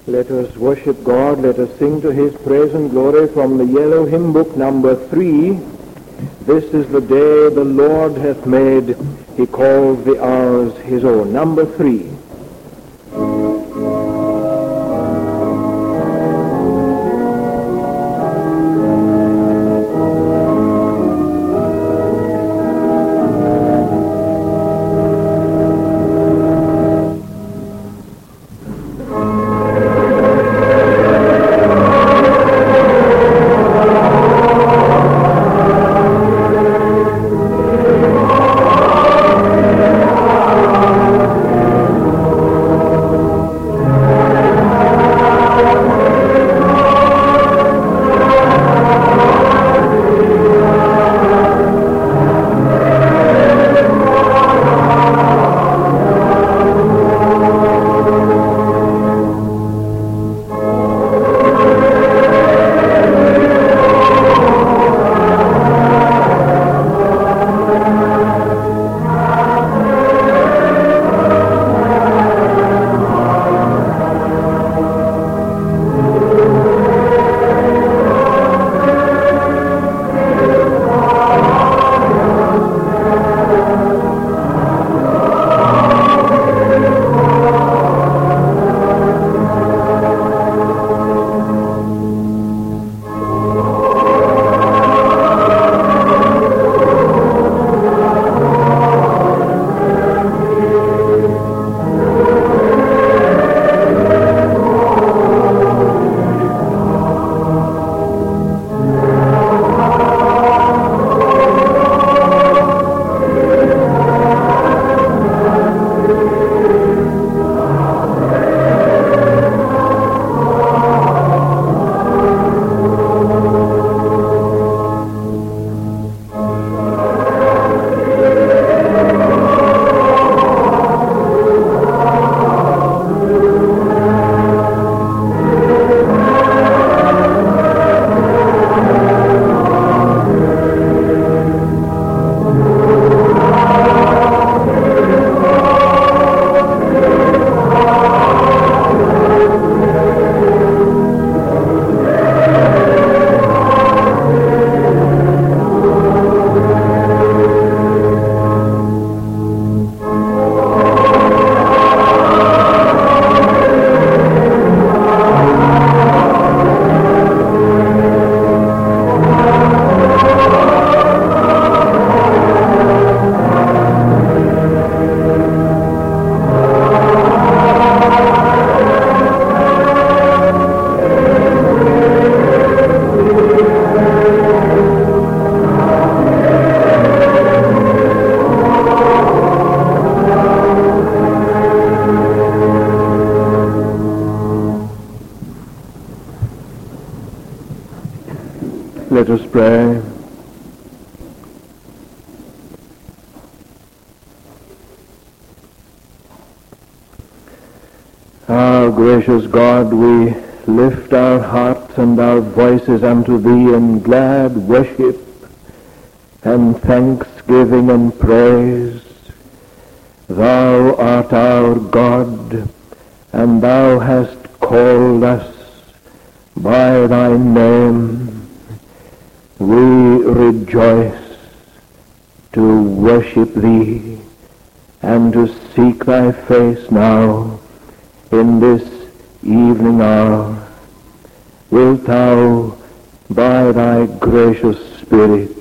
Let us worship God. Let us sing to his praise and glory from the yellow hymn book number 3. This is the day the Lord hath made. He calls the hours his own. Number 3. Let us pray. Our gracious God, we lift our hearts and our voices unto Thee in glad worship and thanksgiving and praise. Thou art our God, and Thou hast called us by Thy name. We rejoice to worship Thee and to seek Thy face now in this evening hour. Wilt Thou, by Thy gracious Spirit,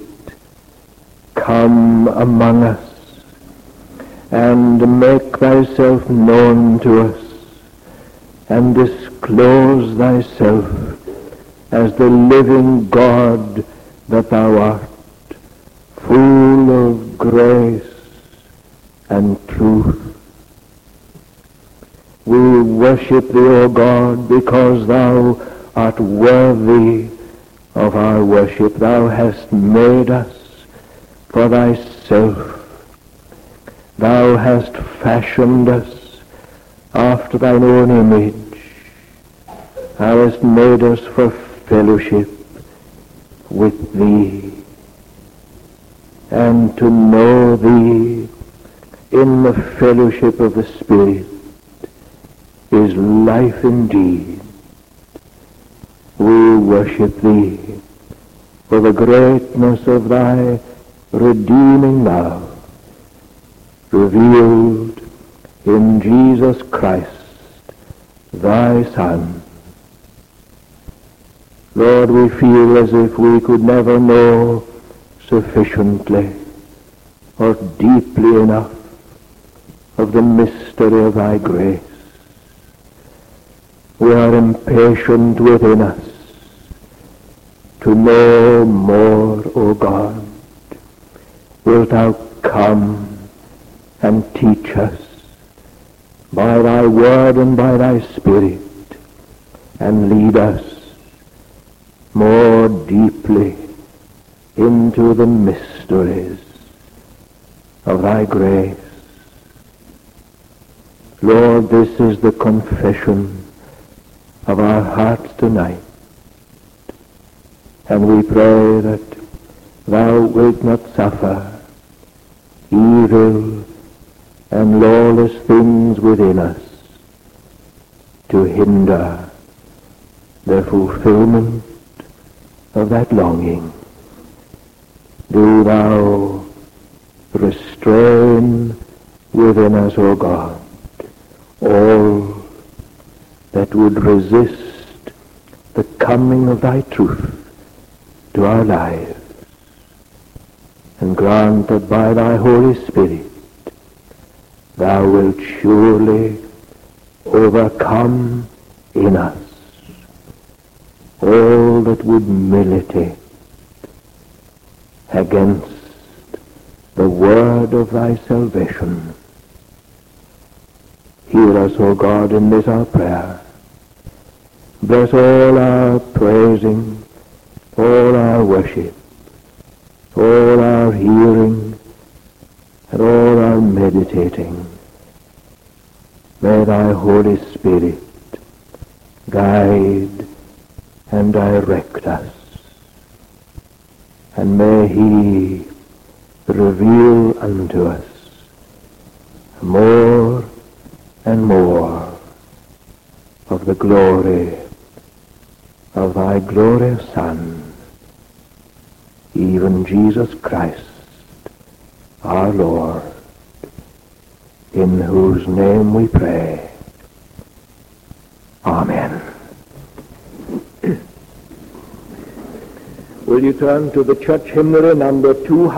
come among us and make Thyself known to us and disclose Thyself as the living God that Thou art, full of grace and truth. We worship Thee, O God, because Thou art worthy of our worship. Thou hast made us for Thyself. Thou hast fashioned us after Thine own image. Thou hast made us for fellowship with Thee, and to know Thee in the fellowship of the Spirit is is life indeed. We worship thee for the greatness of thy redeeming love, revealed in Jesus Christ, thy Son. Lord, we feel as if we could never know sufficiently or deeply enough of the mystery of thy grace. We are impatient within us to know more, O God. Wilt thou come and teach us by thy word and by thy Spirit, and lead us more deeply into the mysteries of thy grace. Lord, this is the confession of our hearts tonight, and we pray that thou wilt not suffer evil and lawless things within us to hinder the fulfillment of that longing. Do thou restrain within us, O God, all that would resist the coming of thy truth to our lives, and grant that by thy Holy Spirit thou wilt surely overcome in us all that would militate against the word of thy salvation. Hear us, O God, in this our prayer. Bless all our praising, all our worship, all our hearing, and all our meditating. May thy Holy Spirit guide and direct us, and may he reveal unto us more and more of the glory of thy glorious Son, even Jesus Christ, our Lord, in whose name we pray. Amen. Will you turn to the church hymnary number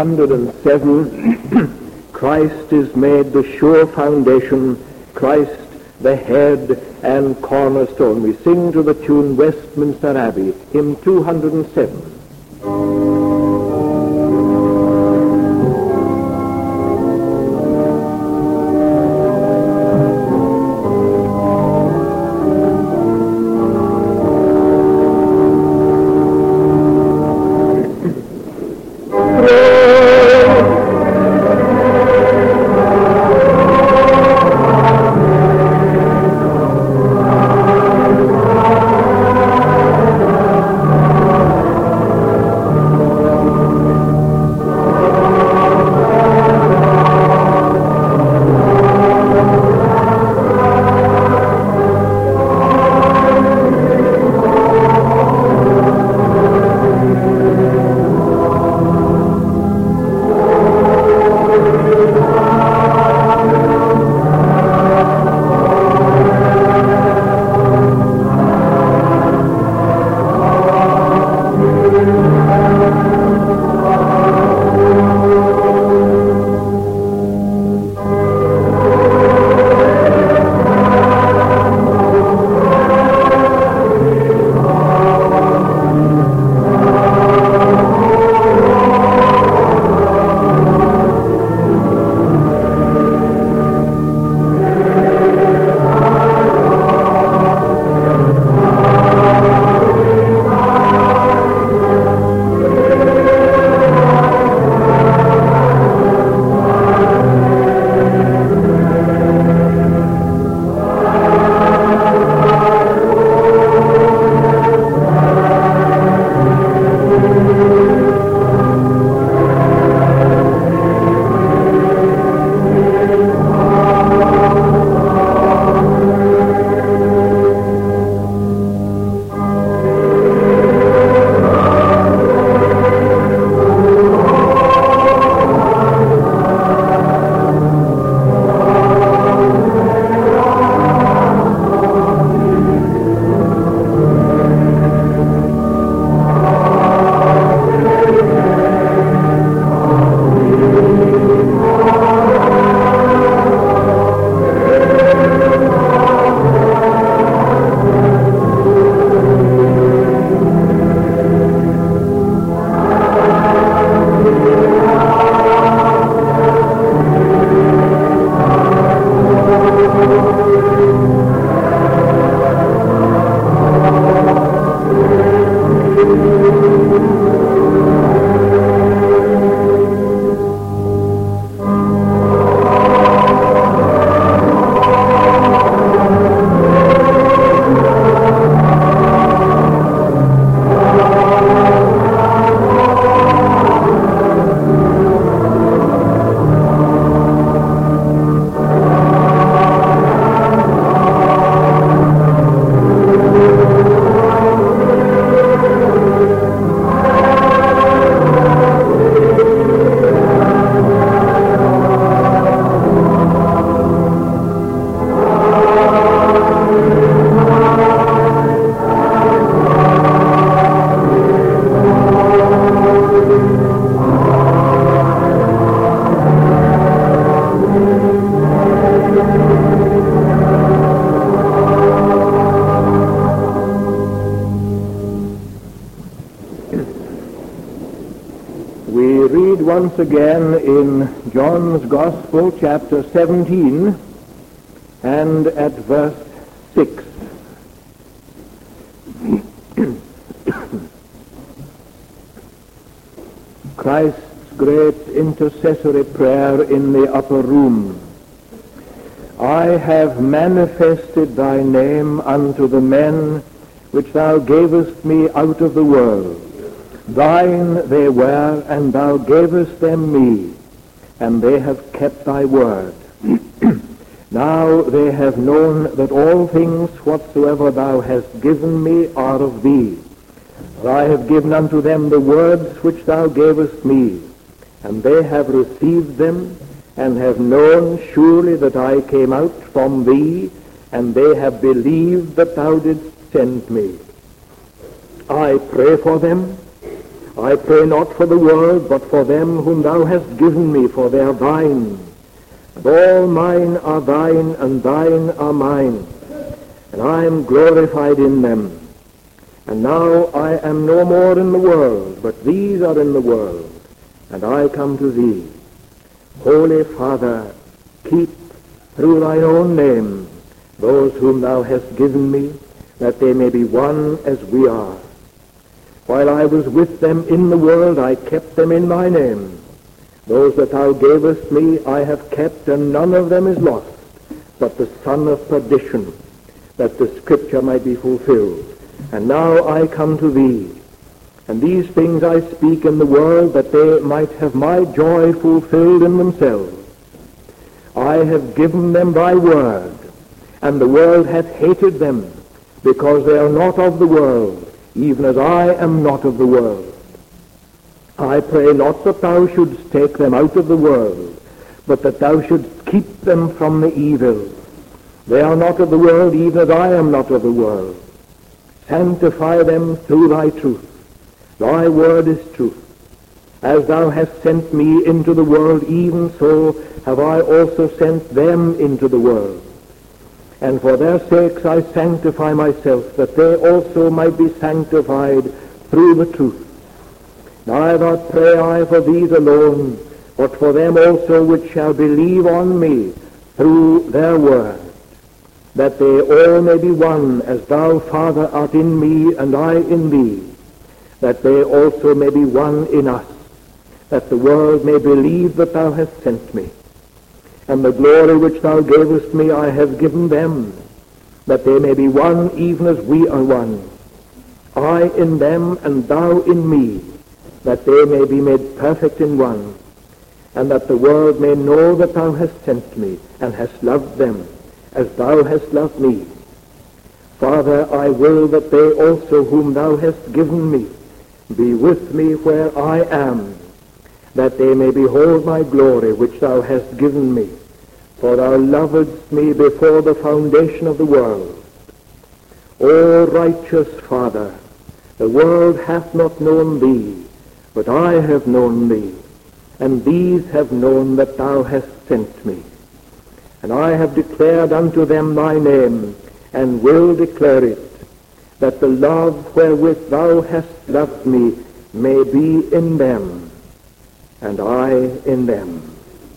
207? Christ is made the sure foundation, Christ the head and cornerstone. We sing to the tune Westminster Abbey, hymn 207. once again in John's Gospel, chapter 17, and at verse 6. Christ's great intercessory prayer in the upper room. I have manifested thy name unto the men which thou gavest me out of the world. Thine they were, and thou gavest them me, and they have kept thy word. Now they have known that all things whatsoever thou hast given me are of thee. For I have given unto them the words which thou gavest me, and they have received them, and have known surely that I came out from thee, and they have believed that thou didst send me. I pray for them. I pray not for the world, but for them whom thou hast given me, for they are thine. And all mine are thine, and thine are mine. And I am glorified in them. And now I am no more in the world, but these are in the world, and I come to thee. Holy Father, keep through thine own name those whom thou hast given me, that they may be one as we are. While I was with them in the world, I kept them in thy name. Those that thou gavest me I have kept, and none of them is lost, but the son of perdition, that the scripture might be fulfilled. And now I come to thee, and these things I speak in the world, that they might have my joy fulfilled in themselves. I have given them thy word, and the world hath hated them, because they are not of the world, even as I am not of the world. I pray not that thou shouldst take them out of the world, but that thou shouldst keep them from the evil. They are not of the world, even as I am not of the world. Sanctify them through thy truth. Thy word is truth. As thou hast sent me into the world, even so have I also sent them into the world. And for their sakes I sanctify myself, that they also might be sanctified through the truth. Neither pray I for these alone, but for them also which shall believe on me through their word, that they all may be one, as thou, Father, art in me, and I in thee, that they also may be one in us, that the world may believe that thou hast sent me. And the glory which thou gavest me I have given them, that they may be one even as we are one, I in them and thou in me, that they may be made perfect in one, and that the world may know that thou hast sent me, and hast loved them, as thou hast loved me. Father, I will that they also whom thou hast given me be with me where I am, that they may behold my glory which thou hast given me. For thou lovedst me before the foundation of the world. O righteous Father, the world hath not known thee, but I have known thee, and these have known that thou hast sent me. And I have declared unto them thy name, and will declare it, that the love wherewith thou hast loved me may be in them, and I in them.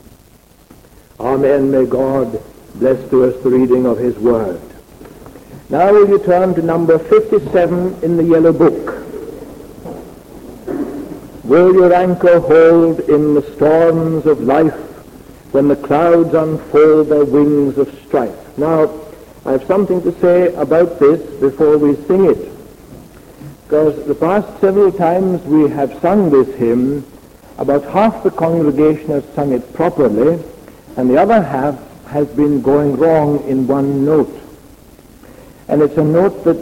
Amen. May God bless to us the reading of his word. Now will you turn to number 57 in the yellow book. Will your anchor hold in the storms of life when the clouds unfold their wings of strife? Now, I have something to say about this before we sing it, because the past several times we have sung this hymn, about half the congregation has sung it properly, and the other half has been going wrong in one note. And it's a note that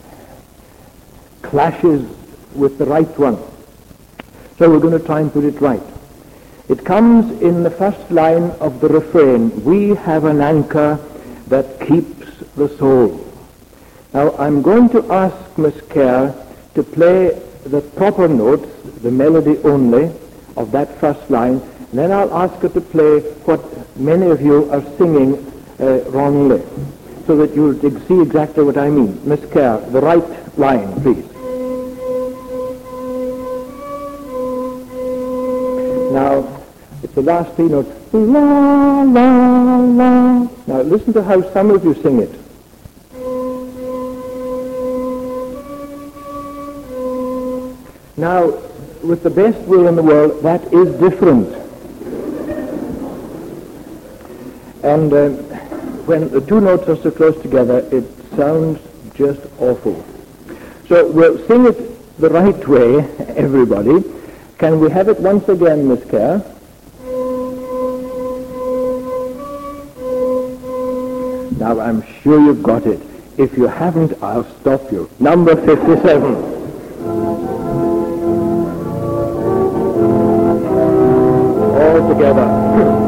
clashes with the right one. So we're going to try and put it right. It comes in the first line of the refrain, we have an anchor that keeps the soul. Now I'm going to ask Miss Kerr to play the proper notes, the melody only, of that first line, and then I'll ask her to play what many of you are singing wrongly, so that you'll see exactly what I mean. Miss Kerr, the right line, please. Now, the last three notes. La, la, la. Now listen to how some of you sing it. Now, with the best will in the world, that is different. And when the two notes are so close together, it sounds just awful. So we'll sing it the right way, everybody. Can we have it once again, Miss Kerr? Now, I'm sure you've got it. If you haven't, I'll stop you. Number 57. All together.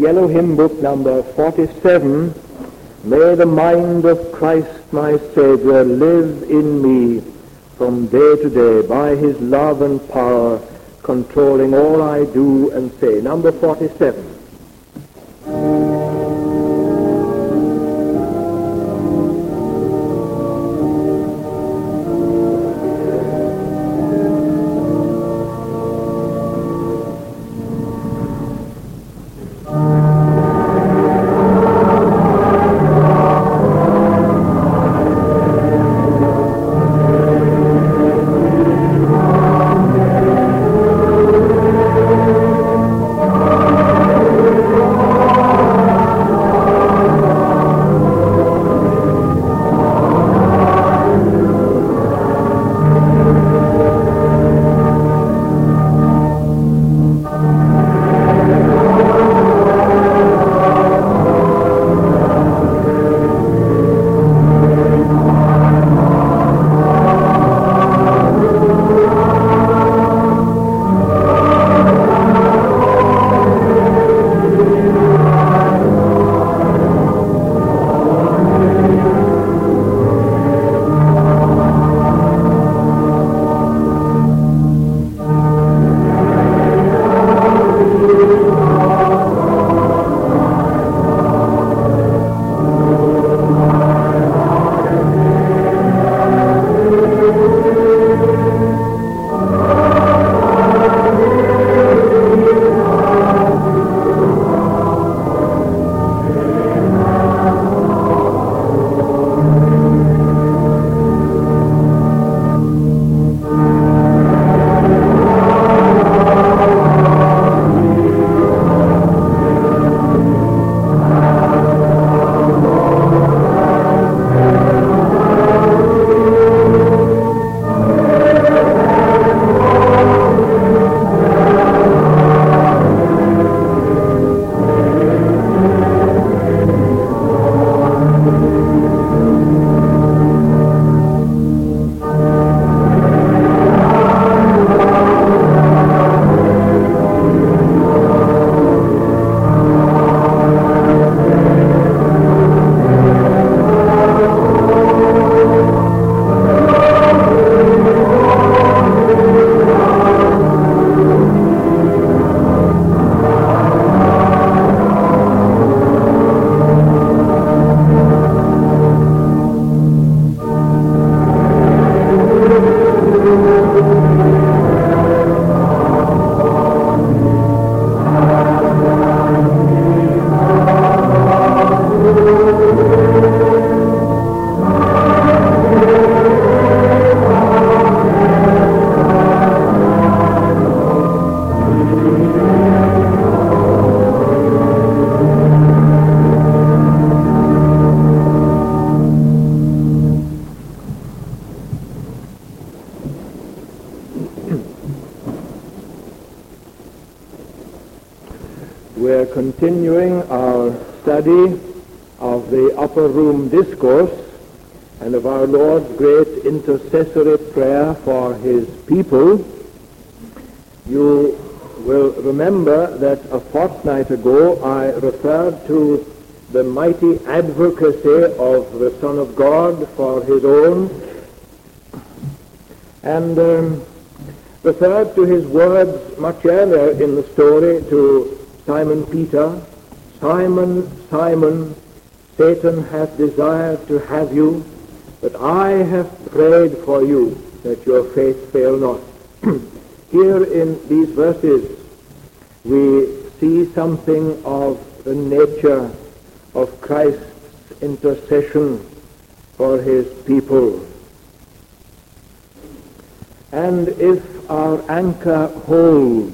Yellow Hymn Book number 47, May the mind of Christ my Savior live in me from day to day by his love and power, controlling all I do and say. Number 47. We're continuing our study of the Upper Room Discourse and of our Lord's great intercessory prayer for his people. You will remember that a fortnight ago I referred to the mighty advocacy of the Son of God for his own, and referred to his words much earlier in the story to Simon Peter. Simon, Simon, Satan hath desired to have you, but I have prayed for you that your faith fail not. Here in these verses we see something of the nature of Christ's intercession for his people. And if our anchor holds,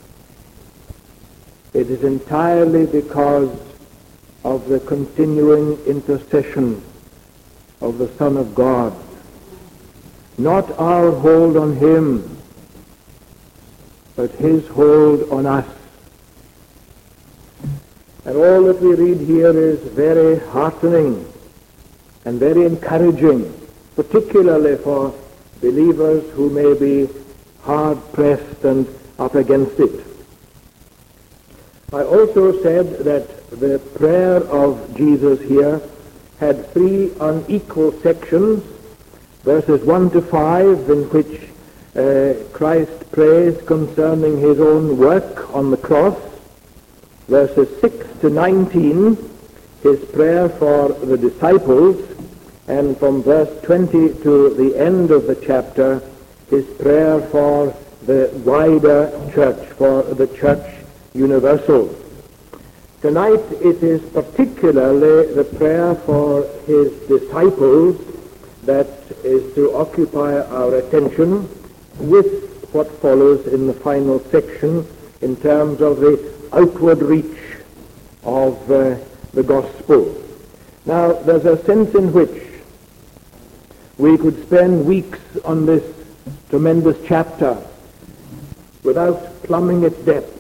it is entirely because of the continuing intercession of the Son of God. Not our hold on him, but his hold on us. And all that we read here is very heartening and very encouraging, particularly for believers who may be hard-pressed and up against it. I also said that the prayer of Jesus here had three unequal sections, verses 1 to 5, in which Christ prays concerning his own work on the cross, verses 6 to 19, his prayer for the disciples, and from verse 20 to the end of the chapter, his prayer for the wider church, for the church universal. Tonight it is particularly the prayer for his disciples that is to occupy our attention, with what follows in the final section in terms of the outward reach of the gospel. Now, there's a sense in which we could spend weeks on this tremendous chapter without plumbing its depth.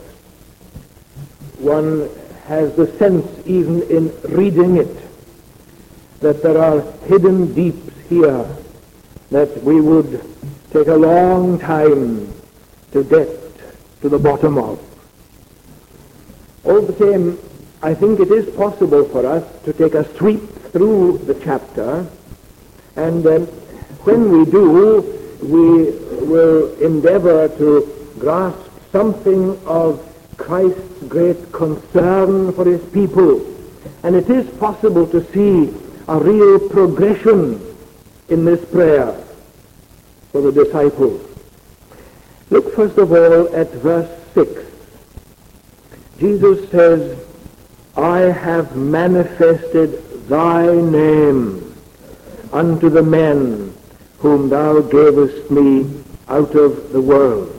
One has the sense, even in reading it, that there are hidden deeps here that we would take a long time to get to the bottom of. All the same, I think it is possible for us to take a sweep through the chapter, and when we do, we will endeavor to grasp something of Christ's great concern for his people. And it is possible to see a real progression in this prayer for the disciples. Look first of all at verse 6. Jesus says, I have manifested thy name unto the men whom thou gavest me out of the world.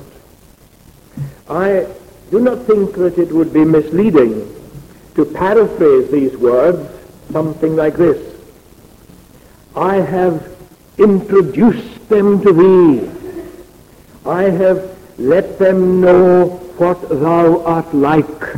I do not think that it would be misleading to paraphrase these words something like this. I have introduced them to thee. I have let them know what thou art like.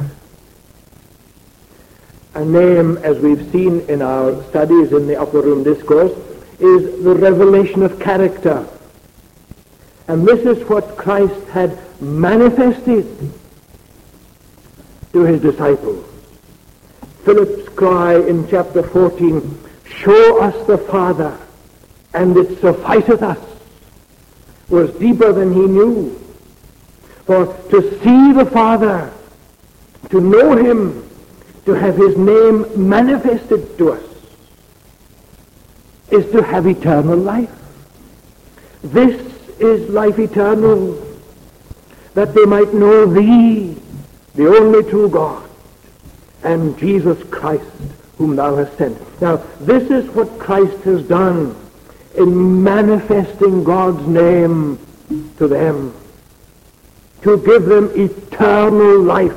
A name, as we've seen in our studies in the Upper Room Discourse, is the revelation of character. And this is what Christ had manifested to his disciples. Philip's cry in chapter 14, show us the Father, and it sufficeth us, was deeper than he knew. For to see the Father, to know him, to have his name manifested to us, is to have eternal life. This is life eternal, that they might know thee, the only true God, and Jesus Christ, whom thou hast sent. Now, this is what Christ has done in manifesting God's name to them, to give them eternal life.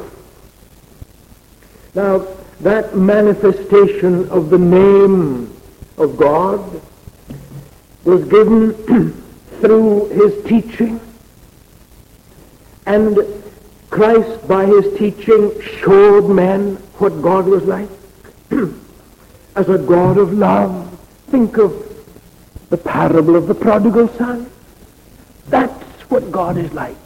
Now, that manifestation of the name of God was given through his teaching, and Christ, by his teaching, showed men what God was like as a God of love. Think of the parable of the prodigal son. That's what God is like.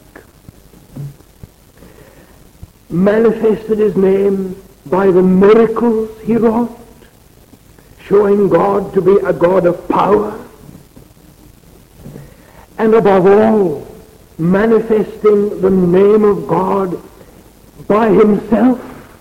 Manifested his name by the miracles he wrought, showing God to be a God of power, and above all, manifesting the name of God by himself.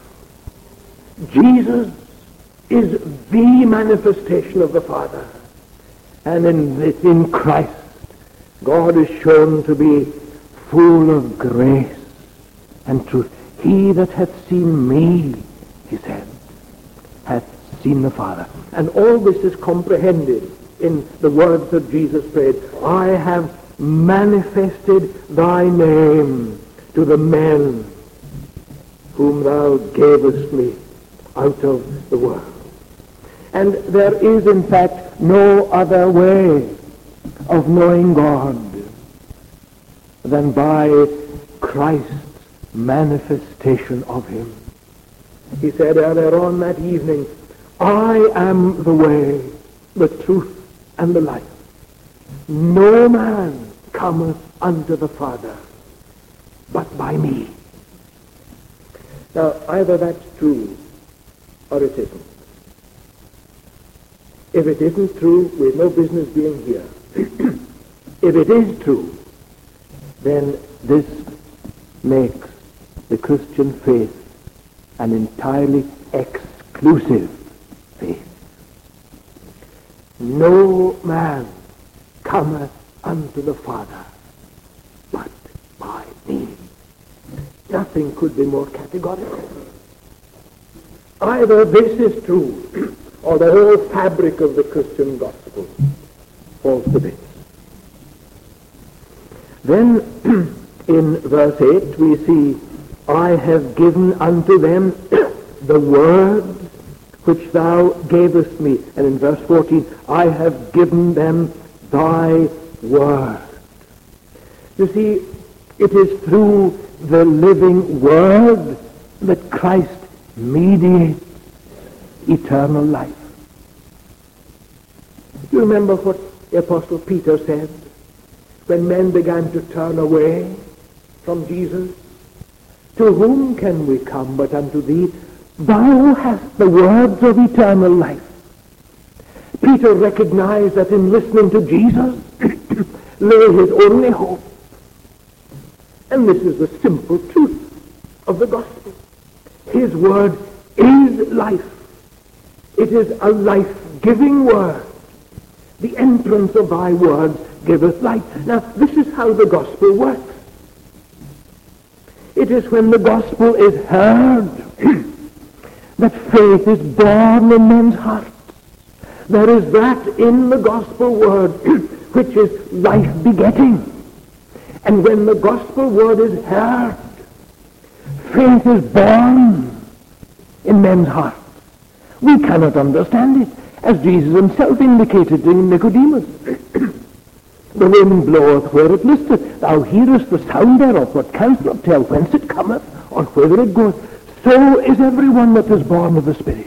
Jesus is the manifestation of the Father. And in Christ, God is shown to be full of grace and truth. He that hath seen me, he said, hath seen the Father. And all this is comprehended in the words that Jesus prayed. I have manifested thy name to the men whom thou gavest me out of the world. And there is, in fact, no other way of knowing God than by Christ's manifestation of him. He said earlier on that evening, I am the way, the truth, and the life. No man cometh unto the Father but by me. Now, either that's true or it isn't. If it isn't true, we have no business being here. If it is true, then this makes the Christian faith an entirely exclusive faith. No man cometh unto the Father but by me. Nothing could be more categorical. Either this is true, or the whole fabric of the Christian gospel falls to bits. Then in verse 8 we see, I have given unto them the word which thou gavest me. And in verse 14, I have given them thy word. You see, it is through the living word that Christ mediates eternal life. You remember what the Apostle Peter said when men began to turn away from Jesus? To whom can we come but unto thee? Thou hast the words of eternal life. Peter recognized that in listening to Jesus lay his only hope. And this is the simple truth of the gospel. His word is life. It is a life-giving word. The entrance of thy words giveth life. Now, this is how the gospel works. It is when the gospel is heard that faith is born in men's hearts. There is that in the gospel word which is life-begetting. And when the gospel word is heard, faith is born in men's hearts. We cannot understand it, as Jesus himself indicated in Nicodemus. The wind bloweth where it listeth. Thou hearest the sound thereof, but canst not tell whence it cometh or whither it goeth. So is everyone that is born of the Spirit.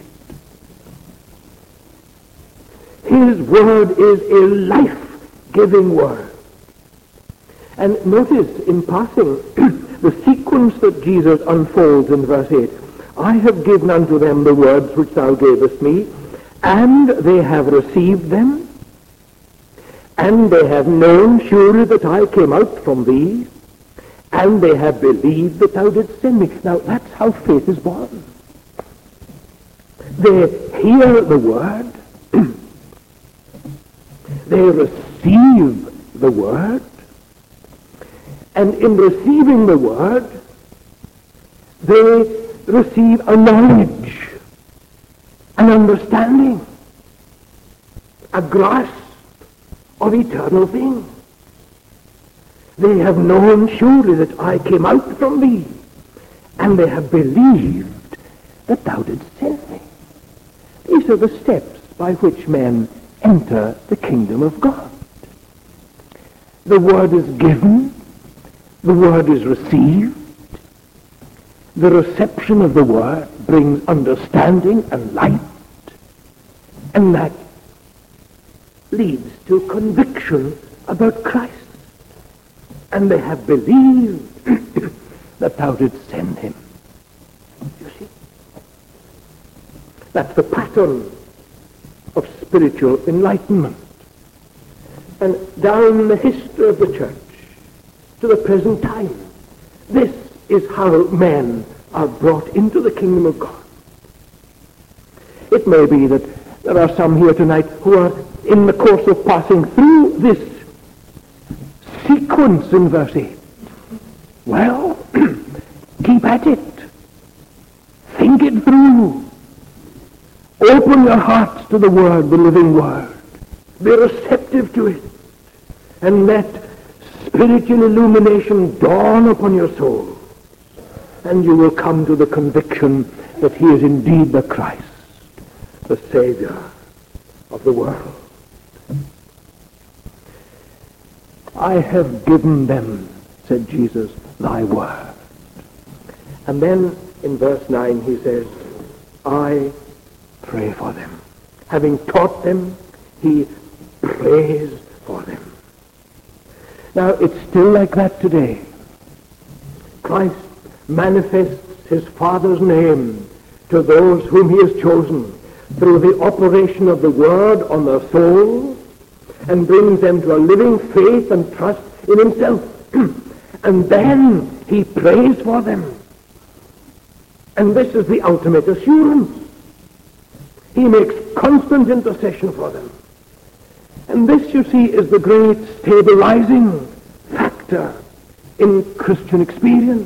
His word is a life-giving word. And notice in passing the sequence that Jesus unfolds in verse 8. I have given unto them the words which thou gavest me, and they have received them, and they have known surely that I came out from thee, and they have believed that thou didst send me. Now that's how faith is born. They hear the word, they receive the word, and in receiving the word, they receive a knowledge, an understanding, a grasp of eternal things. They have known surely that I came out from thee, and they have believed that thou didst send me. These are the steps by which men enter the kingdom of God. The word is given, the word is received. The reception of the word brings understanding and light, and that leads to conviction about Christ. And they have believed that thou didst send him. You see? That's the pattern of spiritual enlightenment. And down the history of the church to the present time, this is how men are brought into the kingdom of God. It may be that there are some here tonight who are in the course of passing through this sequence in verse 8. Well, keep at it. Think it through. Open your hearts to the word, the living word. Be receptive to it. And let spiritual illumination dawn upon your soul. And you will come to the conviction that he is indeed the Christ, the Savior of the world. I have given them, said Jesus, thy word. And then in verse 9 he says, I pray for them. Having taught them, he prays for them. Now it's still like that today. Christ manifests his Father's name to those whom he has chosen through the operation of the Word on their souls, and brings them to a living faith and trust in himself. And then he prays for them. And this is the ultimate assurance. He makes constant intercession for them. And this, you see, is the great stabilizing factor in Christian experience.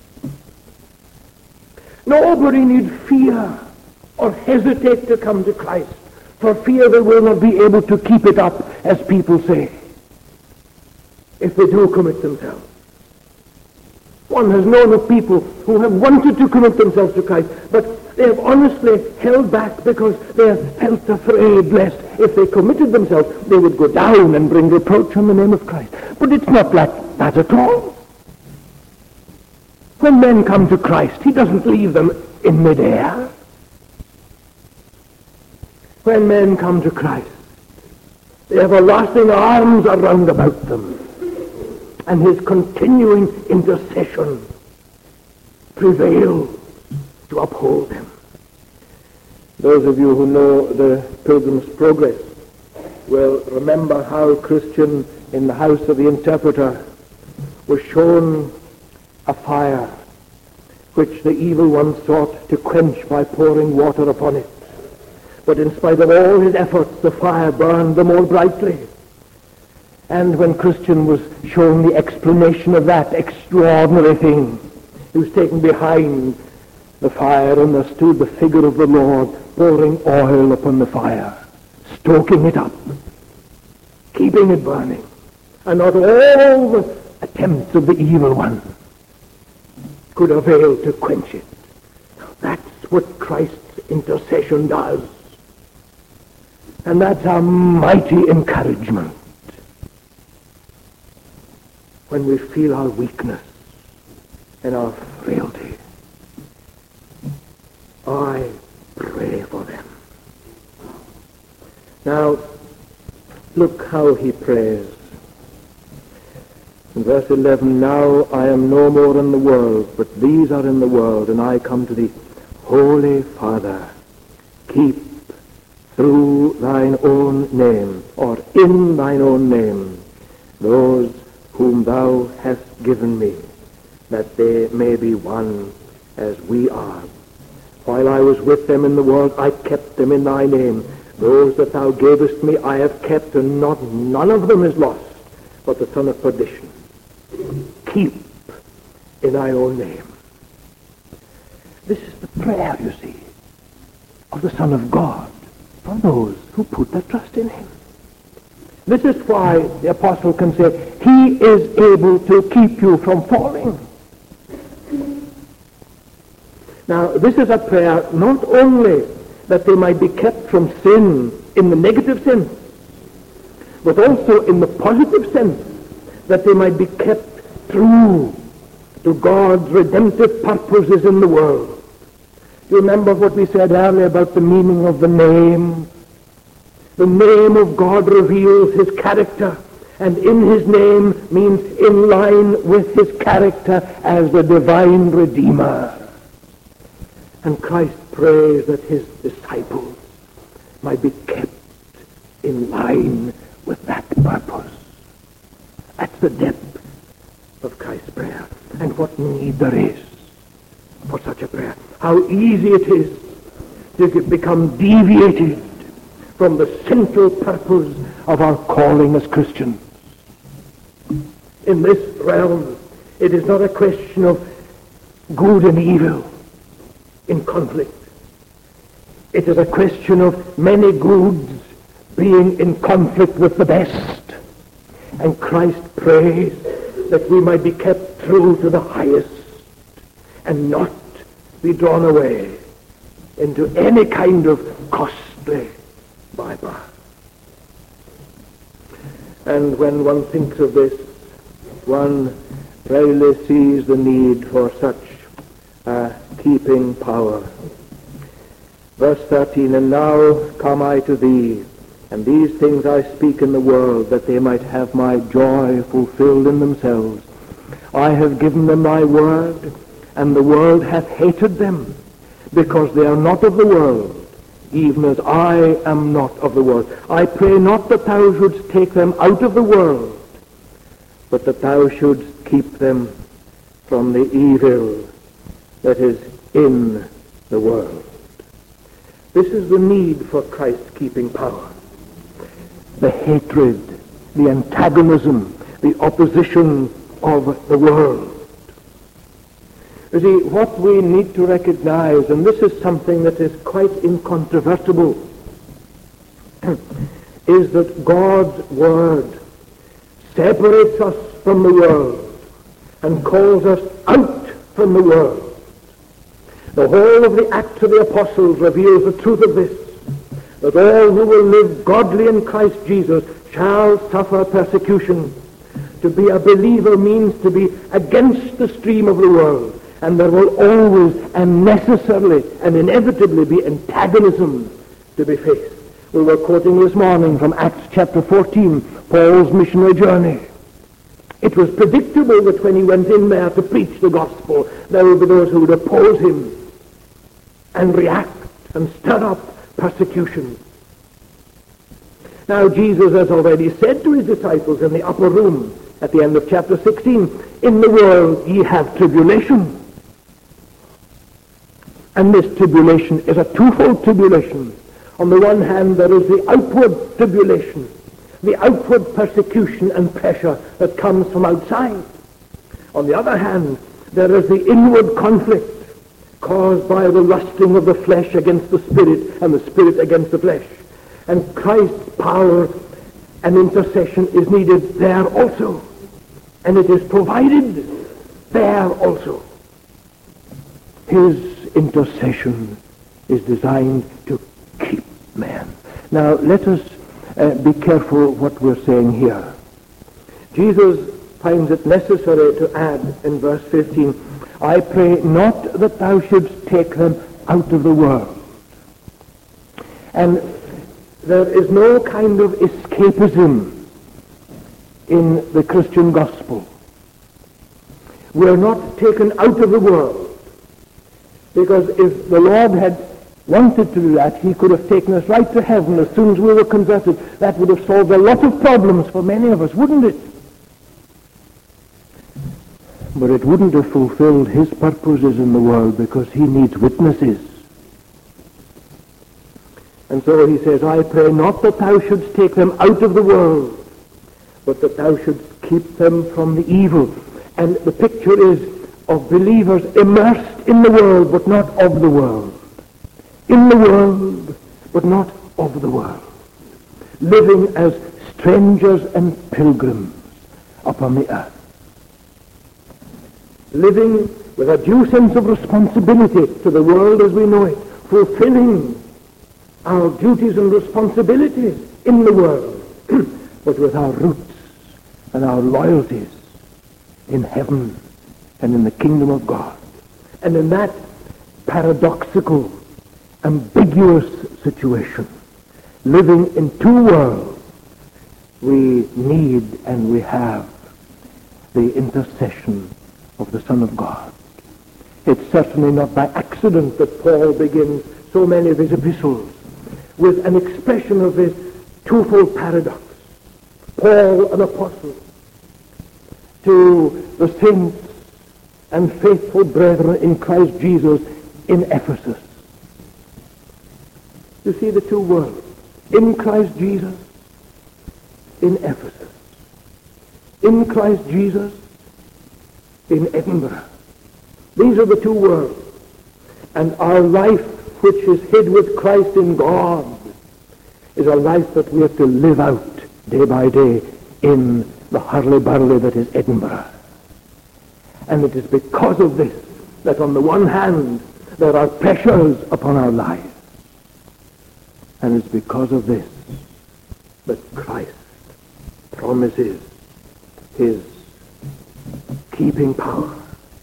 Nobody need fear or hesitate to come to Christ, for fear they will not be able to keep it up, as people say, if they do commit themselves. One has known of people who have wanted to commit themselves to Christ, but they have honestly held back because they have felt afraid lest if they committed themselves, they would go down and bring reproach on the name of Christ. But it's not like that at all. When men come to Christ, he doesn't leave them in midair. When men come to Christ, the everlasting arms are round about them, and his continuing intercession prevails to uphold them. Those of you who know the Pilgrim's Progress will remember how Christian in the house of the interpreter was shown a fire which the evil one sought to quench by pouring water upon it. But in spite of all his efforts, the fire burned the more brightly. And when Christian was shown the explanation of that extraordinary thing, he was taken behind the fire, and there stood the figure of the Lord pouring oil upon the fire, stoking it up, keeping it burning, and not all the attempts of the evil one could avail to quench it. Now, that's what Christ's intercession does. And that's a mighty encouragement when we feel our weakness and our frailty. I pray for them. Now, look how he prays. In verse 11, now I am no more in the world, but these are in the world, and I come to thee. Holy Father, keep through thine own name, or in thine own name, those whom thou hast given me, that they may be one as we are. While I was with them in the world, I kept them in thy name. Those that thou gavest me I have kept, and none of them is lost, but the son of perdition. Keep in thy own name. This is the prayer, you see, of the Son of God for those who put their trust in him. This is why the apostle can say, he is able to keep you from falling. Now, this is a prayer not only that they might be kept from sin in the negative sense, but also in the positive sense, that they might be kept true to God's redemptive purposes in the world. You remember what we said earlier about the meaning of the name? The name of God reveals his character, and in his name means in line with his character as the divine Redeemer. And Christ prays that his disciples might be kept in line with that purpose. That's the depth of Christ's prayer, and what need there is for such a prayer. How easy it is to become deviated from the central purpose of our calling as Christians. In this realm, it is not a question of good and evil in conflict. It is a question of many goods being in conflict with the best. And Christ prays that we might be kept true to the highest and not be drawn away into any kind of costly bypass. And when one thinks of this, one rarely sees the need for such keeping power. Verse 13, and now come I to thee, and these things I speak in the world, that they might have my joy fulfilled in themselves. I have given them thy word, and the world hath hated them, because they are not of the world, even as I am not of the world. I pray not that thou shouldst take them out of the world, but that thou shouldst keep them from the evil that is in the world. This is the need for Christ's keeping power. The hatred, the antagonism, the opposition of the world. You see, what we need to recognize, and this is something that is quite incontrovertible, is that God's Word separates us from the world and calls us out from the world. The whole of the Acts of the Apostles reveals the truth of this, that all who will live godly in Christ Jesus shall suffer persecution. To be a believer means to be against the stream of the world, and there will always and necessarily and inevitably be antagonism to be faced. We were quoting this morning from Acts chapter 14, Paul's missionary journey. It was predictable that when he went in there to preach the gospel, there would be those who would oppose him and react and stir up persecution. Now Jesus has already said to his disciples in the upper room at the end of chapter 16, in the world ye have tribulation. And this tribulation is a twofold tribulation. On the one hand, there is the outward tribulation, the outward persecution and pressure that comes from outside. On the other hand, there is the inward conflict caused by the lusting of the flesh against the spirit and the spirit against the flesh. And Christ's power and intercession is needed there also. And it is provided there also. His intercession is designed to keep man. Now let us be careful what we're saying here. Jesus finds it necessary to add in verse 15, I pray not that thou shouldst take them out of the world. And there is no kind of escapism in the Christian gospel. We are not taken out of the world, because if the Lord had wanted to do that, he could have taken us right to heaven as soon as we were converted. That would have solved a lot of problems for many of us, wouldn't it? But it wouldn't have fulfilled his purposes in the world, because he needs witnesses. And so he says, I pray not that thou shouldst take them out of the world, but that thou shouldst keep them from the evil. And the picture is of believers immersed in the world, but not of the world. In the world, but not of the world. Living as strangers and pilgrims upon the earth. Living with a due sense of responsibility to the world as we know it. Fulfilling our duties and responsibilities in the world, but with our roots and our loyalties in heaven and in the kingdom of God. And in that paradoxical, ambiguous situation, living in two worlds, we need and we have the intercession of the Son of God. It's certainly not by accident that Paul begins so many of his epistles with an expression of this twofold paradox. Paul, an apostle, to the saints and faithful brethren in Christ Jesus in Ephesus. You see the two worlds. In Christ Jesus, in Ephesus. In Christ Jesus, in Edinburgh. These are the two worlds. And our life, which is hid with Christ in God, is a life that we have to live out day by day in the hurly-burly that is Edinburgh. And it is because of this that on the one hand there are pressures upon our lives. And it's because of this that Christ promises his keeping power.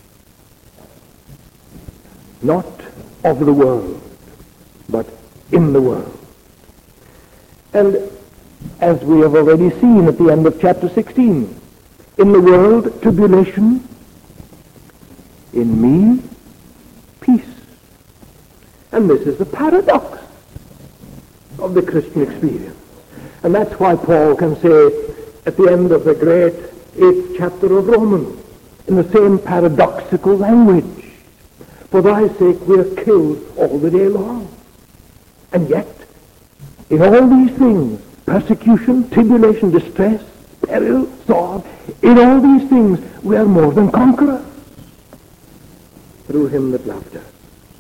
Not of the world, but in the world. And as we have already seen at the end of chapter 16, in the world, tribulation, In me, peace. And this is the paradox of the Christian experience. And that's why Paul can say at the end of the great 8th chapter of Romans, in the same paradoxical language, for thy sake we are killed all the day long. And yet, in all these things, persecution, tribulation, distress, peril, sword, in all these things we are more than conquerors through him that loved us.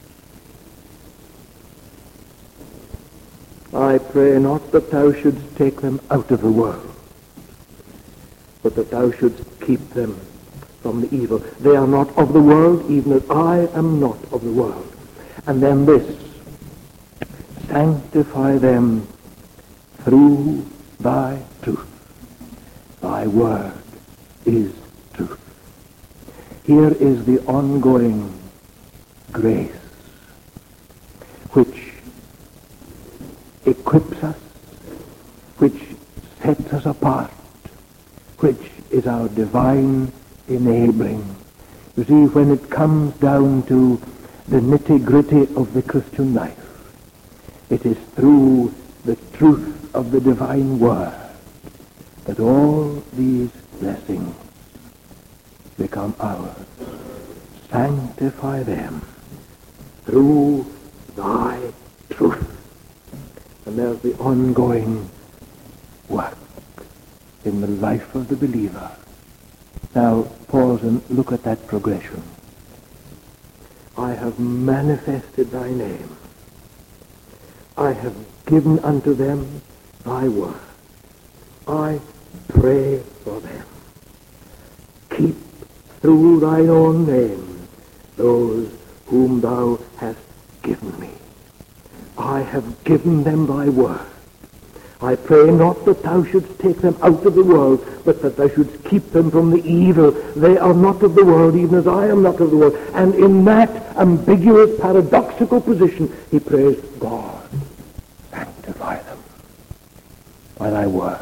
I pray not that thou shouldst take them out of the world, but that thou shouldst keep them from the evil. They are not of the world, even as I am not of the world. And then this, sanctify them through thy truth. Thy word is truth. Here is the ongoing grace which equips us, which sets us apart, which is our divine enabling. You see, when it comes down to the nitty-gritty of the Christian life, it is through the truth of the divine word that all these blessings become ours. Sanctify them through thy truth. And there's the ongoing work in the life of the believer. Now, pause and look at that progression. I have manifested thy name. I have given unto them thy word. I pray for them. Keep through thine own name those whom thou hast given me. I have given them thy word. I pray not that thou shouldst take them out of the world, but that thou shouldst keep them from the evil. They are not of the world, even as I am not of the world. And in that ambiguous, paradoxical position, he prays, God, sanctify them by thy word.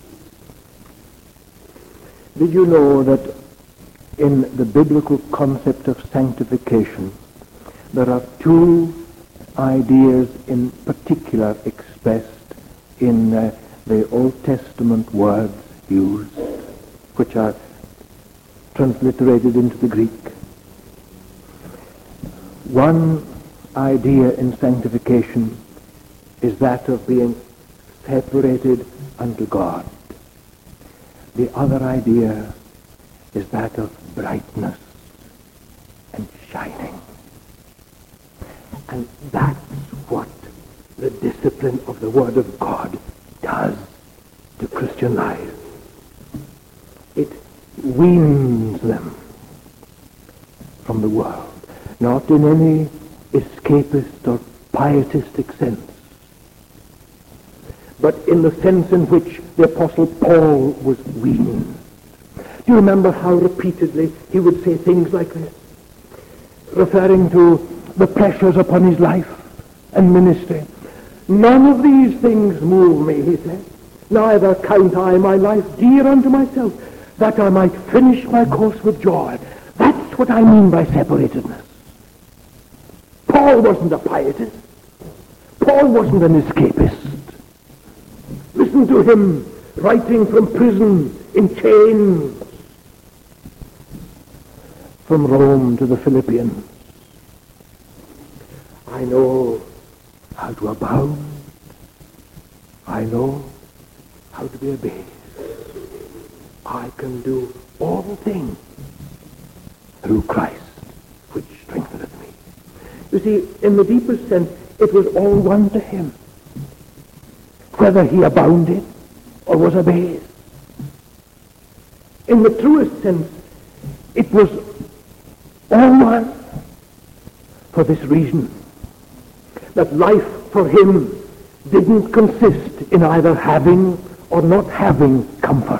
Did you know that in the biblical concept of sanctification, there are two ideas in particular expressed in the Old Testament words used, which are transliterated into the Greek. One idea in sanctification is that of being separated unto God. The other idea is that of brightness and shining. And that's what the discipline of the Word of God does to Christian life. It weans them from the world, not in any escapist or pietistic sense, but in the sense in which the Apostle Paul was weaned. Do you remember how repeatedly he would say things like this, referring to the pressures upon his life and ministry? None of these things move me, he said. Neither count I my life dear unto myself, that I might finish my course with joy. That's what I mean by separatedness. Paul wasn't a pietist. Paul wasn't an escapist. Listen to him writing from prison in chains from Rome to the Philippians. I know how to abound. I know how to be abased. I can do all things through Christ, which strengtheneth me. You see, in the deepest sense, it was all one to him, whether he abounded or was abased. In the truest sense, it was all one for this reason, that life for him didn't consist in either having or not having comfort,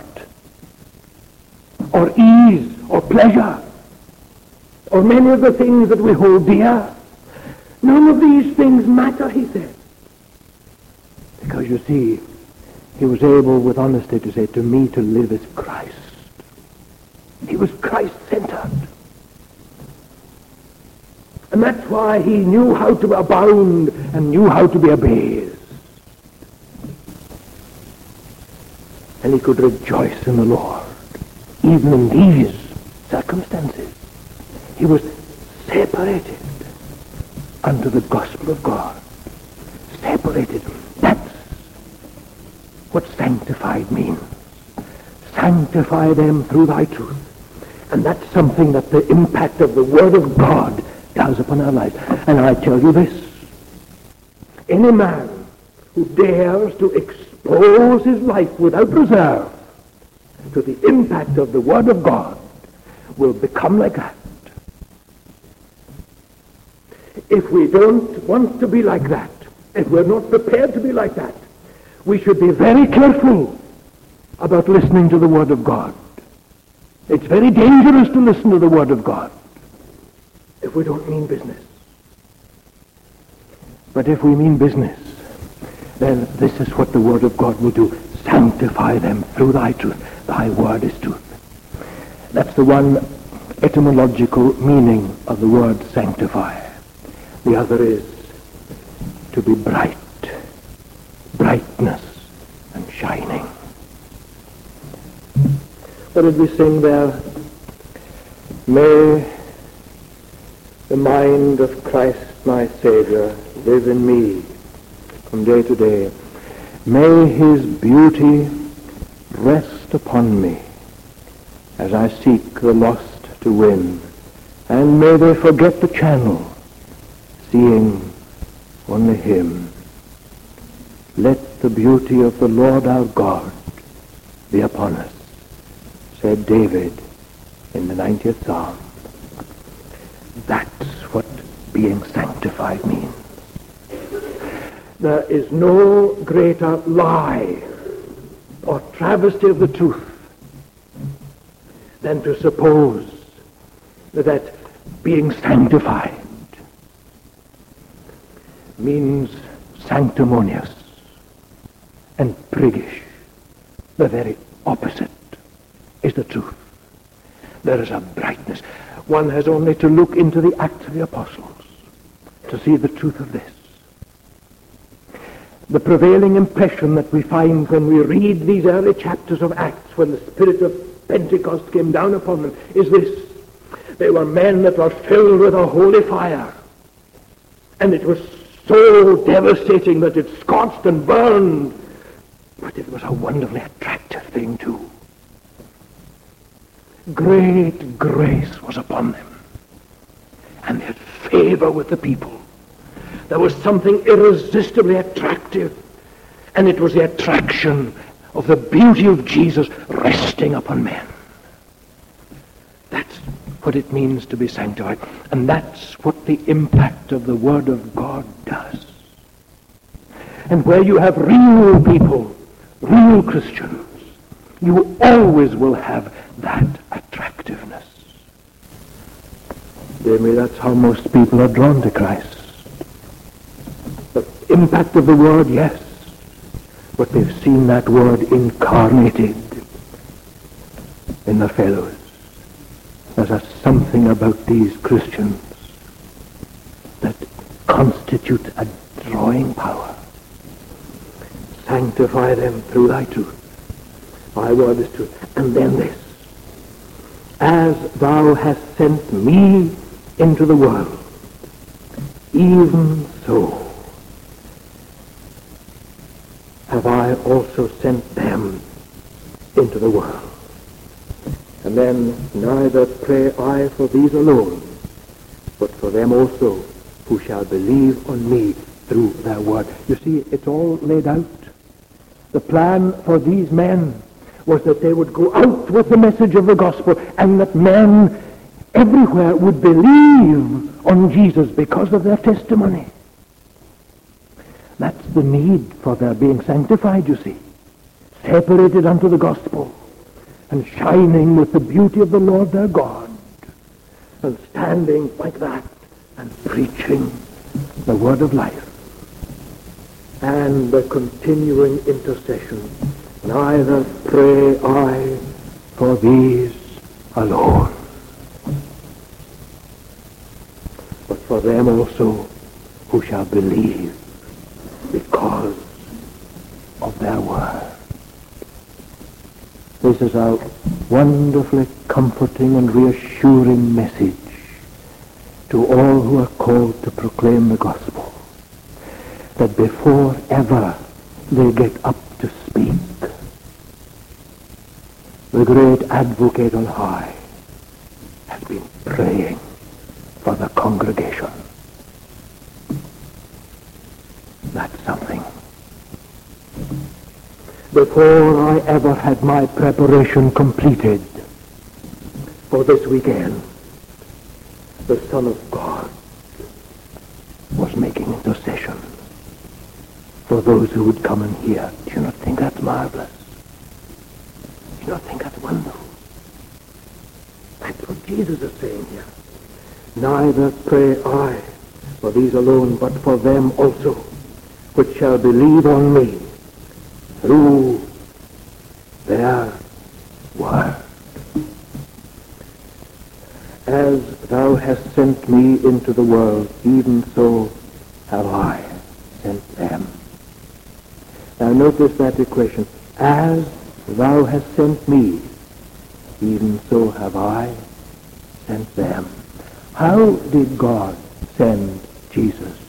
or ease, or pleasure, or many of the things that we hold dear. None of these things matter, he said. Because you see, he was able with honesty to say, to me to live is Christ. He was Christ-centered. And that's why he knew how to abound and knew how to be abased. And he could rejoice in the Lord, even in these circumstances. He was separated unto the gospel of God. Separated. That's what sanctified means. Sanctify them through thy truth. And that's something that the impact of the Word of God does upon our lives. And I tell you this, any man who dares to expose his life without reserve to the impact of the Word of God will become like that. If we don't want to be like that, if we're not prepared to be like that, we should be very careful about listening to the Word of God. It's very dangerous to listen to the Word of God if we don't mean business. But if we mean business, then this is what the Word of God will do. Sanctify them through thy truth. Thy word is truth. That's the one etymological meaning of the word sanctify. The other is to be bright, brightness and shining. What did we sing there? May the mind of Christ my Savior live in me from day to day. May his beauty rest upon me as I seek the lost to win, and may they forget the channel, seeing only him. Let the beauty of the Lord our God be upon us, said David in the 90th Psalm. That's what being sanctified means. There is no greater lie or travesty of the truth than to suppose that being sanctified means sanctimonious and priggish. The very opposite is the truth. There is a brightness. One has only to look into the Acts of the Apostles to see the truth of this. The prevailing impression that we find when we read these early chapters of Acts, when the Spirit of Pentecost came down upon them, is this. They were men that were filled with a holy fire. And it was so devastating that it scorched and burned. But it was a wonderfully attractive thing too. Great grace was upon them. And they had favor with the people. There was something irresistibly attractive, and it was the attraction of the beauty of Jesus resting upon men. That's what it means to be sanctified, and that's what the impact of the Word of God does. And where you have real people, real Christians, you always will have that attractiveness. Dear me, that's how most people are drawn to Christ. The impact of the Word, yes, but they've seen that Word incarnated in the fellows. There's a something about these Christians that constitute a drawing power. Sanctify them through thy truth. Thy word is truth. And then this. As thou hast sent me into the world, even so have I also sent them into the world. And then neither pray I for these alone, but for them also who shall believe on me through their word. You see, it's all laid out. The plan for these men was that they would go out with the message of the gospel, and that men everywhere would believe on Jesus because of their testimony. That's the need for their being sanctified, you see. Separated unto the gospel, and shining with the beauty of the Lord their God, and standing like that, and preaching the word of life, and the continuing intercession. Neither pray I for these alone, but for for them also who shall believe because of their word. This is a wonderfully comforting and reassuring message to all who are called to proclaim the gospel, that before ever they get up to speak, the great advocate on high has been praying for the congregation. That's something. Before I ever had my preparation completed for this weekend, the Son of God was making intercession for those who would come and hear. Do you not think that's marvelous? Do you not think that's wonderful? That's what Jesus is saying here. Neither pray I for these alone, but for them also, which shall believe on me through their word. As thou hast sent me into the world, even so have I sent them. Now notice that equation. As thou hast sent me, even so have I sent them. How did God send Jesus?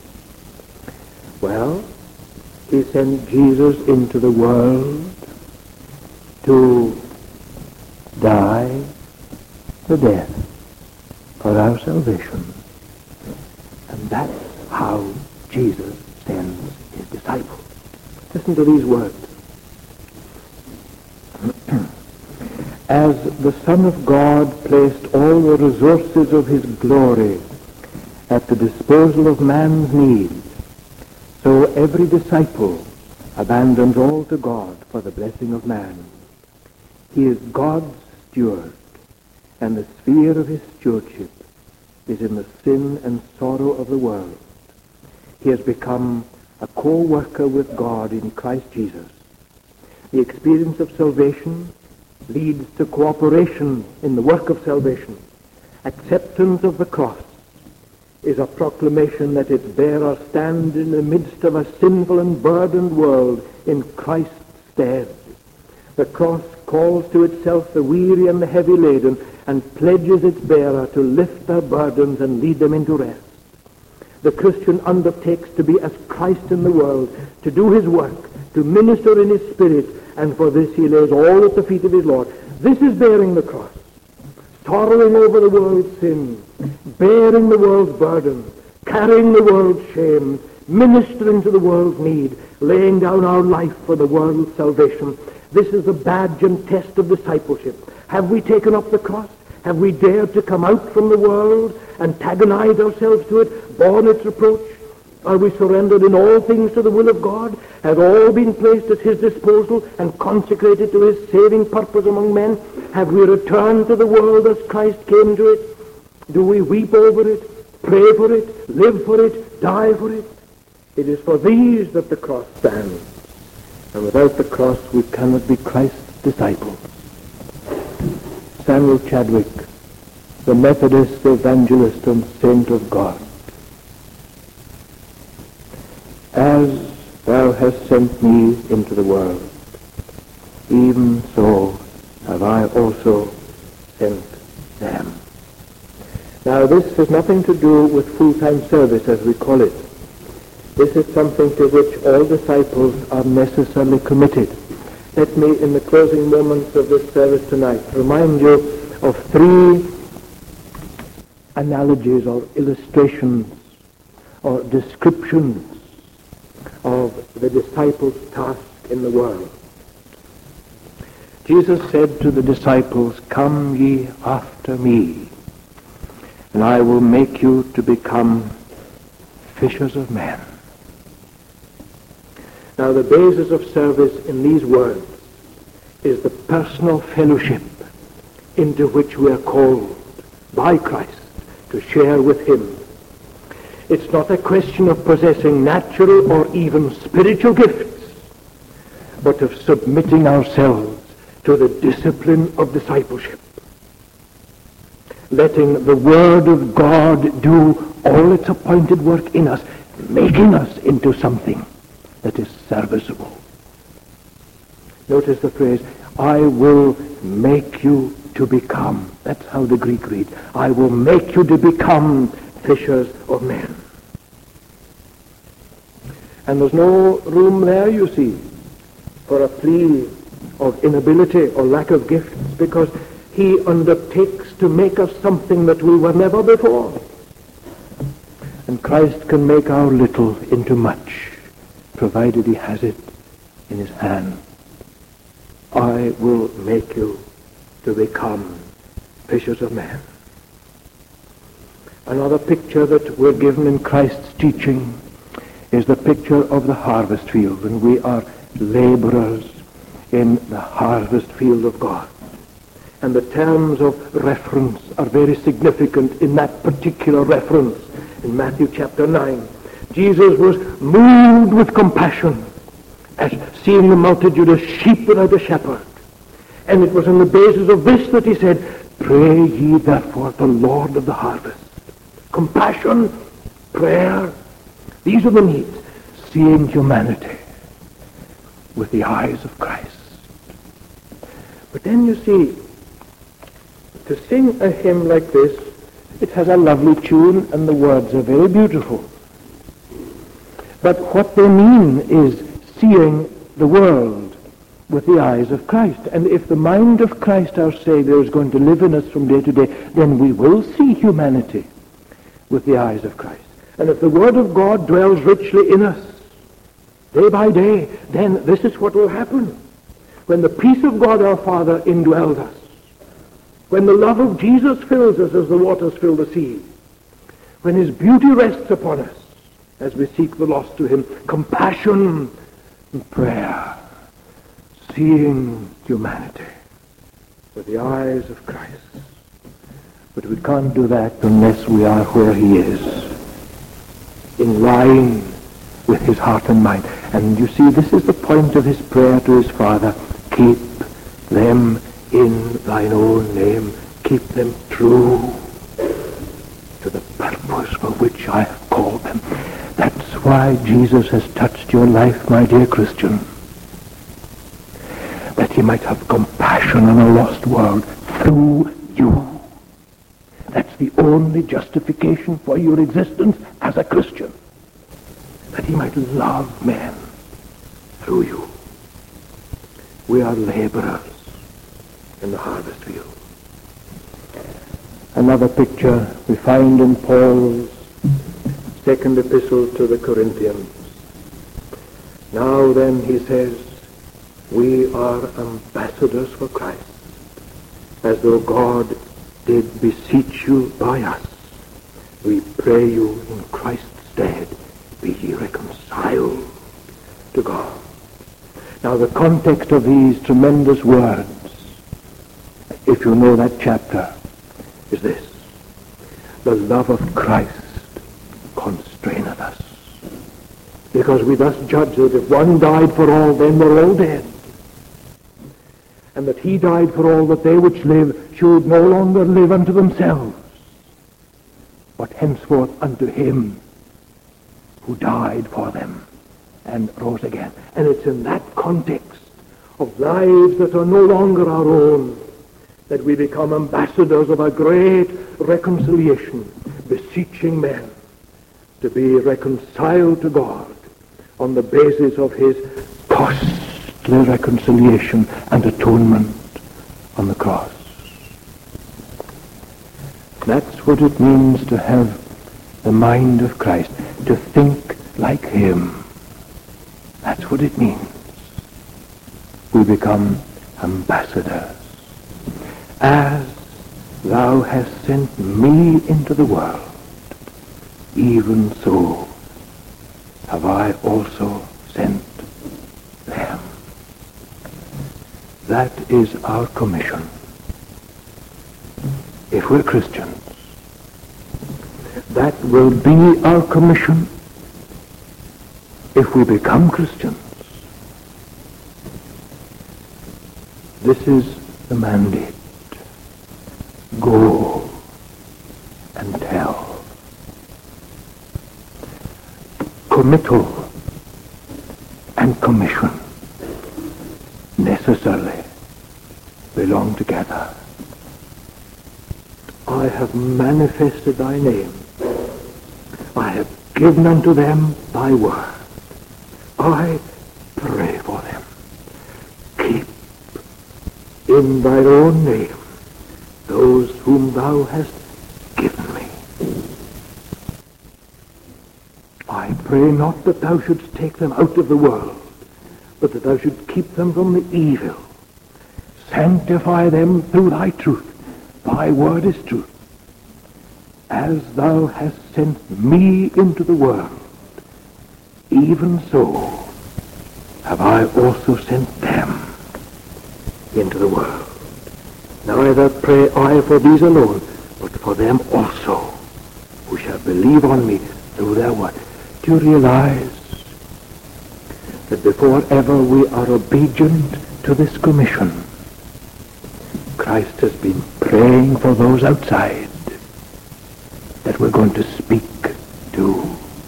Well, he sent Jesus into the world to die the death for our salvation. And that's how Jesus sends his disciples. Listen to these words. As the Son of God placed all the resources of his glory at the disposal of man's needs, so every disciple abandons all to God for the blessing of man. He is God's steward, and the sphere of his stewardship is in the sin and sorrow of the world. He has become a co-worker with God in Christ Jesus. The experience of salvation leads to cooperation in the work of salvation. Acceptance of the cross is a proclamation that its bearer stands in the midst of a sinful and burdened world in Christ's stead. The cross calls to itself the weary and the heavy laden and pledges its bearer to lift their burdens and lead them into rest. The Christian undertakes to be as Christ in the world, to do his work, to minister in his spirit, and for this he lays all at the feet of his Lord. This is bearing the cross, sorrowing over the world's sin, bearing the world's burden, carrying the world's shame, ministering to the world's need, laying down our life for the world's salvation. This is the badge and test of discipleship. Have we taken up the cross? Have we dared to come out from the world, antagonize ourselves to it, borne its reproach? Are we surrendered in all things to the will of God? Has all been placed at his disposal and consecrated to his saving purpose among men? Have we returned to the world as Christ came to it? Do we weep over it, pray for it, live for it, die for it? It is for these that the cross stands. And without the cross we cannot be Christ's disciples. Samuel Chadwick, the Methodist evangelist and saint of God. As thou hast sent me into the world, even so have I also sent them. Now this has nothing to do with full-time service as we call it. This is something to which all disciples are necessarily committed. Let me, in the closing moments of this service tonight, remind you of three analogies or illustrations or descriptions of the disciples' task in the world. Jesus said to the disciples, "Come ye after me, and I will make you to become fishers of men." Now the basis of service in these words is the personal fellowship into which we are called by Christ to share with him. It's not a question of possessing natural or even spiritual gifts, but of submitting ourselves to the discipline of discipleship. Letting the Word of God do all its appointed work in us, making us into something that is serviceable. Notice the phrase, I will make you to become. That's how the Greek reads. I will make you to become fishers of men. And there's no room there, you see, for a plea of inability or lack of gifts, because he undertakes to make us something that we were never before. And Christ can make our little into much, provided he has it in his hand. I will make you to become fishers of men. Another picture that we're given in Christ's teaching is the picture of the harvest field, and we are laborers in the harvest field of God. And the terms of reference are very significant in that particular reference. In Matthew chapter 9, Jesus was moved with compassion at seeing the multitude of sheep without a shepherd. And it was on the basis of this that he said, pray ye therefore the Lord of the harvest. Compassion, prayer, these are the needs. Seeing humanity with the eyes of Christ. But then you see, to sing a hymn like this, it has a lovely tune and the words are very beautiful. But what they mean is seeing the world with the eyes of Christ. And if the mind of Christ, our Savior, is going to live in us from day to day, then we will see humanity with the eyes of Christ. And if the Word of God dwells richly in us, day by day, then this is what will happen. When the peace of God our Father indwells us, when the love of Jesus fills us as the waters fill the sea, when his beauty rests upon us as we seek the lost to him, compassion and prayer, seeing humanity with the eyes of Christ. But we can't do that unless we are where he is, in line with his heart and mind. And you see, this is the point of his prayer to his Father. Keep them in thine own name. Keep them true to the purpose for which I have called them. That's why Jesus has touched your life, my dear Christian. That he might have compassion on a lost world through you. That's the only justification for your existence as a Christian. That he might love men through you. We are laborers in the harvest field. Another picture we find in Paul's second epistle to the Corinthians. Now then, he says, we are ambassadors for Christ, as though God did beseech you by us. We pray you in Christ's stead, be ye reconciled to God. Now the context of these tremendous words, if you know that chapter, is this. The love of Christ constraineth us. Because we thus judge that if one died for all, then we're all dead. And that he died for all, that they which live should no longer live unto themselves, but henceforth unto him who died for them and rose again. And it's in that context of lives that are no longer our own that we become ambassadors of a great reconciliation, beseeching men to be reconciled to God on the basis of his costly reconciliation and atonement on the cross. That's what it means to have the mind of Christ, to think like him. That's what it means. We become ambassadors. As thou hast sent me into the world, even so have I also sent them. That is our commission. If we're Christians, that will be our commission if we become Christians. This is the mandate. Go and tell committal and commission necessarily belong together. I have manifested thy name. I have given unto them thy word. I pray for them. Keep in thy own name those whom thou hast given me. I pray not that thou shouldst take them out of the world, but that thou shouldst keep them from the evil. Sanctify them through thy truth. Thy word is truth. As thou hast sent me into the world, even so have I also sent them into the world. Neither pray I for these alone, but for them also, who shall believe on me through their word. Do you realize that before ever we are obedient to this commission, Christ has been praying for those outside that we're going to speak to?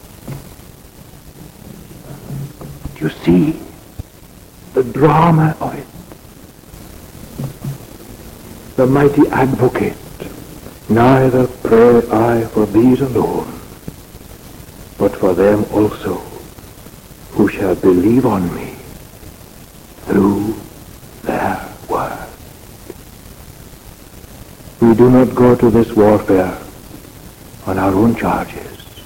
Do you see the drama of it? The mighty advocate, neither pray I for these alone, but for them also who shall believe on me through their word. We do not go to this warfare on our own charges.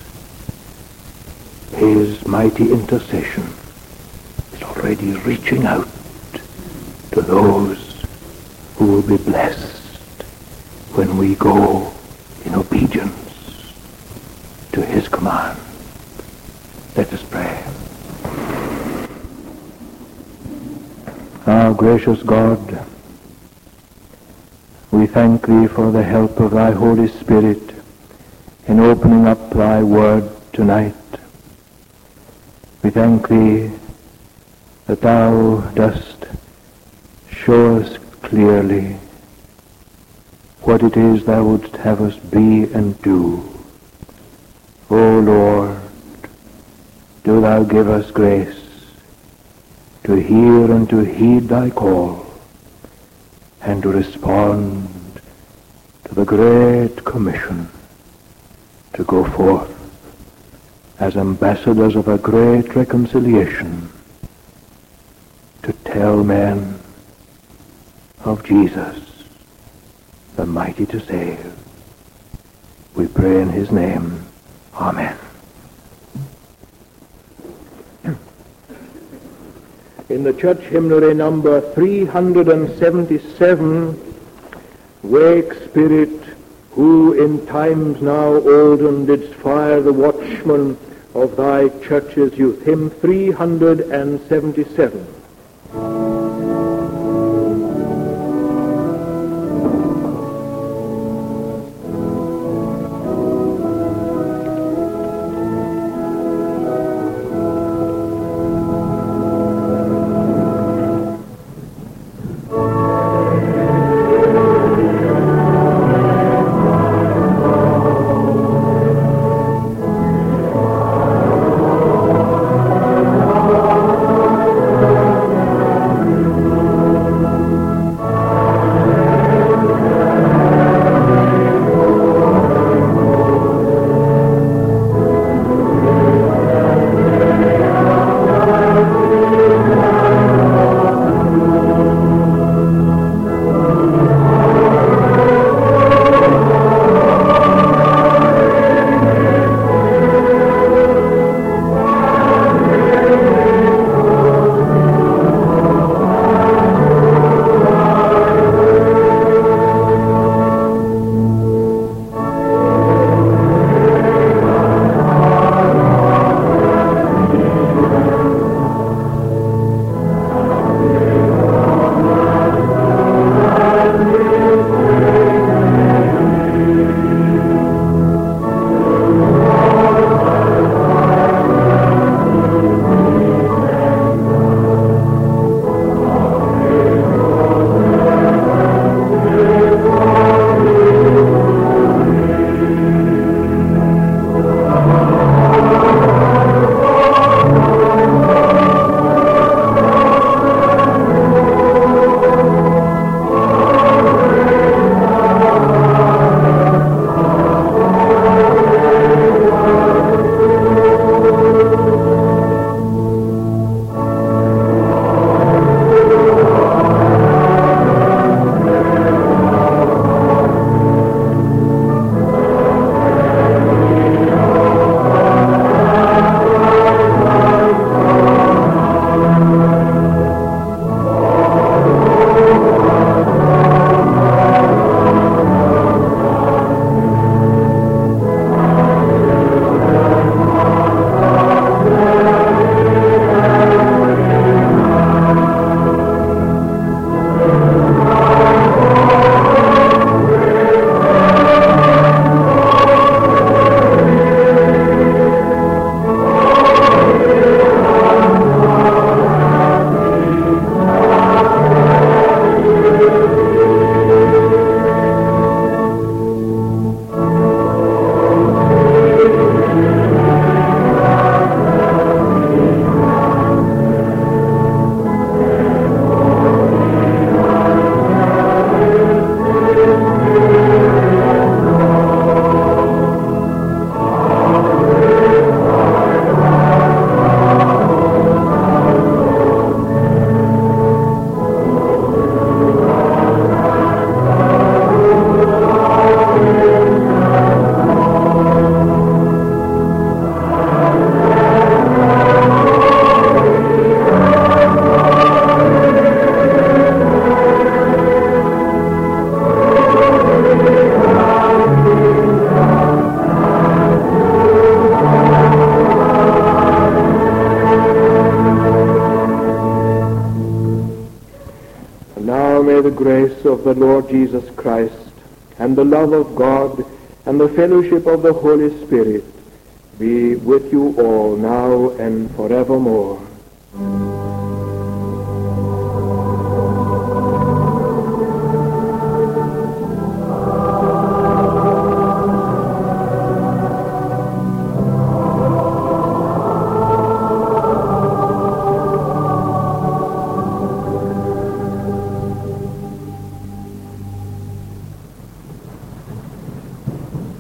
His mighty intercession is already reaching out to those who will be blessed when we go in obedience to his command. Let us pray. Our gracious God, we thank thee for the help of thy Holy Spirit in opening up thy word tonight. We thank thee that thou dost show us clearly what it is thou wouldst have us be and do. O Lord, do thou give us grace to hear and to heed thy call, and to respond to the great commission to go forth as ambassadors of a great reconciliation, to tell men of Jesus, the mighty to save. We pray in his name. Amen. In the church hymnary number 377, Wake Spirit, who in times now olden didst fire the watchman of thy church's youth. Hymn 377. grace of the Lord Jesus Christ, and the love of God, and the fellowship of the Holy Spirit be with you all now and forevermore.